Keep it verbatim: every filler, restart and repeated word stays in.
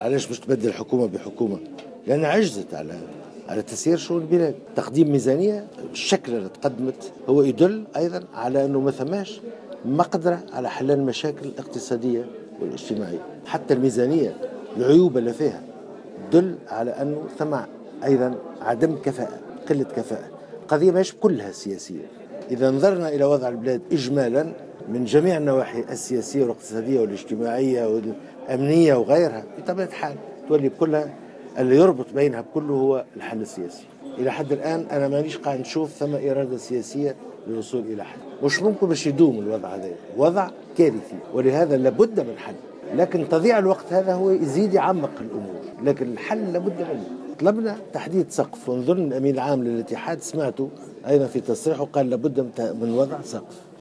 علاش باش تبدل الحكومة بحكومة؟ لأنها عجزت على على تسيير شؤون البلاد. تقديم ميزانية بالشكل اللي تقدمت هو يدل أيضا على أنه ما ثماش مقدرة على حل المشاكل الاقتصادية والاجتماعية. حتى الميزانية العيوب اللي فيها تدل على أنه ثم أيضا عدم كفاءة، قلة كفاءة. قضية ماهيش كلها سياسية. إذا نظرنا إلى وضع البلاد إجمالا من جميع النواحي السياسية والاقتصادية والاجتماعية والأمنية وغيرها، بطبيعة الحال تولي كلها اللي يربط بينها بكله هو الحل السياسي. إلى حد الآن أنا مانيش قاعد نشوف ثم إرادة سياسية للوصول إلى حل. مش ممكن باش يدوم الوضع هذا، وضع كارثي، ولهذا لابد من حل. لكن تضييع الوقت هذا هو يزيد يعمق الأمور، لكن الحل لابد منه. طلبنا تحديد سقف، ونظن الأمين العام للاتحاد سمعته أيضا في تصريحه قال لابد من وضع سقف.